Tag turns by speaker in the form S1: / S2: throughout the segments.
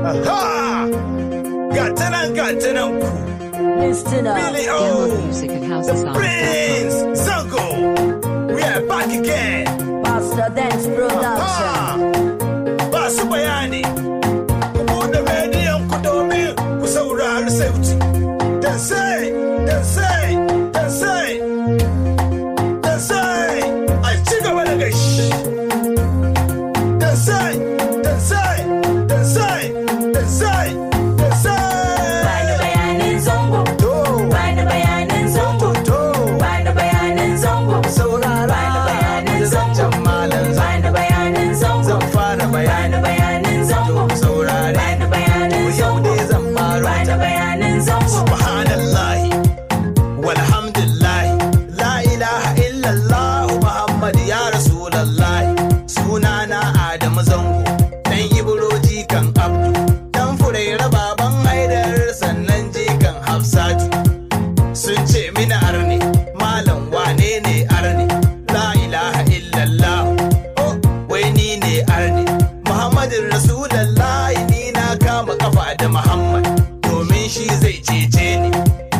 S1: Aha! Gatanan ku. Billy O. The Prince. Zango. We are back again.
S2: Pastor Dance Production.
S1: Basu bayani. Ku buɗe rediyon ku domin ku saurari sauti. Dansai. A ci gaba da gaishe. Dansai.
S2: Bani bayanin zango. Bani bayanin zango. Bani bayanin zango.
S1: Saurara.
S2: Bani bayanin zango. Bani bayanin zango.
S1: Zan fara bayani.
S2: Bani bayanin zango.
S1: Saurare.
S2: Bani bayanin
S1: Yau
S2: zango.
S1: dai zan fara
S2: Bani
S1: ta.
S2: bayanin zango.
S1: Subhanallahi walhamdulillahi la ilaha illallah Muhammad ya rasulallahi. Sunana Adamu Zango dan Ibro jikan Abdu dan Furaira baban Haidar sannan jikan Hafsatu. Sun ce mini arne malam wane ne arne la ilaha illallah oh wai ni ne arne Muhammadin rasulallahi ni na kama kafa da Muhammad domin shi zai cece ni.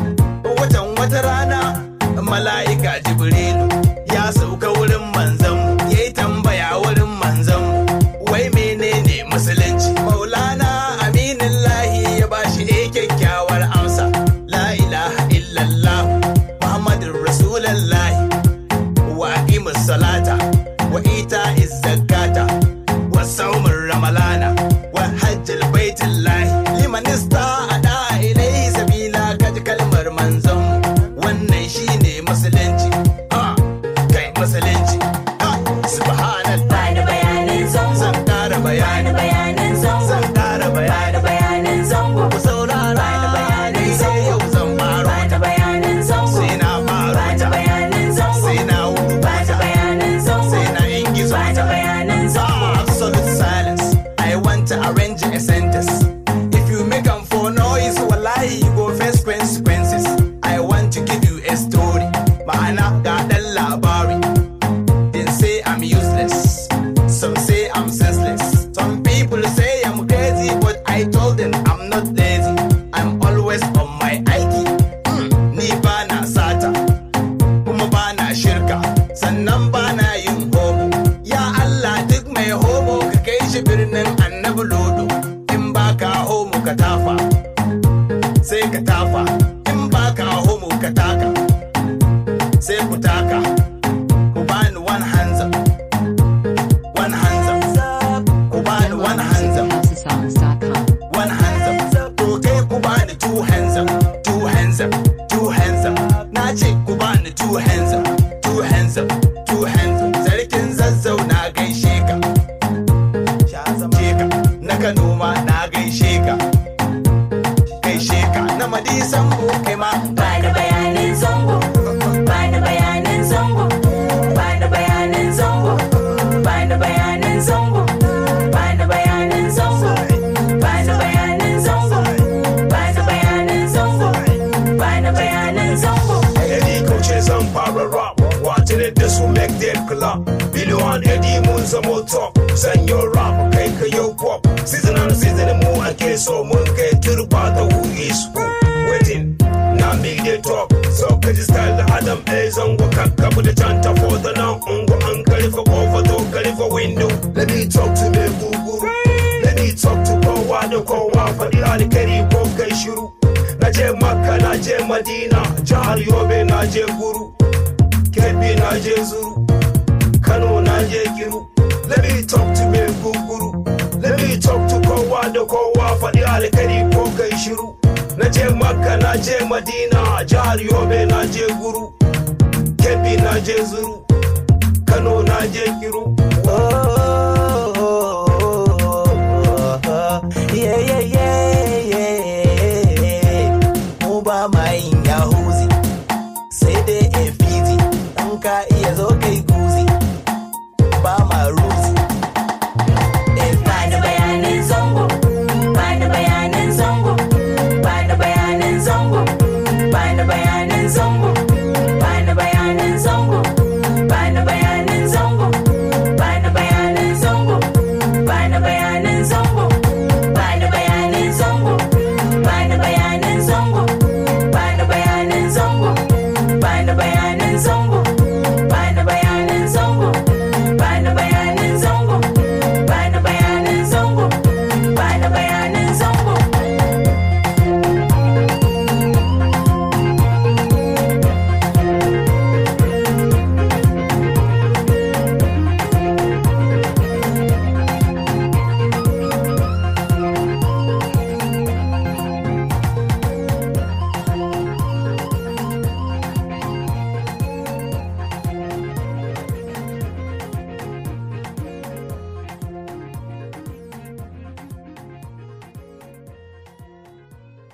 S1: Wata rana mala'ika Jibrilu ya sauka wurin manzanmu ya yi tambaya wurin manzanmu wai menene musulunci. Maulana Aminullahi ya bashi kyakkyawar amsa la ilaha illallah Muhammadun rasulallahi wa aqimus salata wa ita'iz zakata wa sawmur ramalana wa hajjal baitullahi liman ista'ada ilayhi sabila. Kaji kalmar manzanmu wannan shine musulunci. Kai musulunci. Subhanallah.
S2: Bani bayanin zango.
S1: Zan ƙara bayani.
S2: Bani bayanin zango.
S1: Zan ƙara bayani.
S2: Bani bayanin zango.
S1: Ku saurara.
S2: Bani bayanin
S1: Ni dai
S2: zango.
S1: yau zan faro
S2: Bani
S1: ta.
S2: bayanin zango.
S1: Sai na faro
S2: Bani
S1: ta.
S2: bayanin zango.
S1: Sai na wuta.
S2: Bani bayanin zango.
S1: Sai na ingizo
S2: Bani
S1: ta.
S2: bayanin zango.
S1: Absolute silence. I want to arrange a sentence. If you make them for noise, wallahi you go face consequences. I want to give you a story. Ma'ana ga ɗan labari. They say I'm useless. Some say I'm senseless. Some people say I'm crazy, but I told them I'm not lazy. I'm always on my aiki. Ni ba na sata, kuma ba na shirka, sannan ba na yin homo. Ya Allah duk mai homo ka kai shi birnin Annabi Lodo. In ba ka homo ka tafa, sai ka tafa. In ba ka homo ka taka, sai ku taka. Ku bani one hands up. One hands up. Ku bani one hands up. One hands up. To kai ku bani two hands up. Two hands up. Two hands up. Na ce ku bani two hands up. Two hands up. Two hands up. Sarkin Zazzau na gaishe ka. Sheka na Kano ma na gaishe ka. Gaishe ka na Madisan mu kai ma.
S2: Bani bayanin zango. Bani bayanin zango. Bani bayanin zango. Bani bayanin zango. Bani bayanin zango. Bani bayanin zango. Bani bayanin zango. Bani bayanin zango.
S3: Eddie coaches zan fara rap. Watching it this will make them clap. Billy and Eddie mun zamo top. Send your rap kai ka yo pop. Season mu ake so mun kai turba da who is who. Waiting na me they talk. So ka ji style da Adam A zango kakkabu da janta for the now. Ungo an kalifa over to kalifa window. Let me talk to me guguru. Let me talk to kowa da kowa. Faɗi alkari ko kai shiru. Na je Makka na je Madina. Jihar Yobe na je Guru. Kebbi na je Zuru. Kano na je Kiru. Let me talk to me guguru. Let me talk to kowa da kowa. Faɗi alkari ko kai shiru. Na je Makka na je Madina. Jihar Yobe na je Guru. Kebbi na je Zuru. Kano na je Kiru.
S1: Mu ba ma yin yahuzi, sai dai efizi. In ka iya zo kai guzi, ba ma ruzi.
S2: Bani bayanin zango. Bani bayanin zango. Bani bayanin zango. Bani bayanin zango. Bani bayanin zango. Bani bayanin zango. Bani bayanin zango.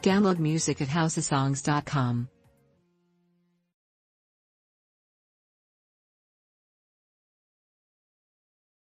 S4: Download music at housesongs.com.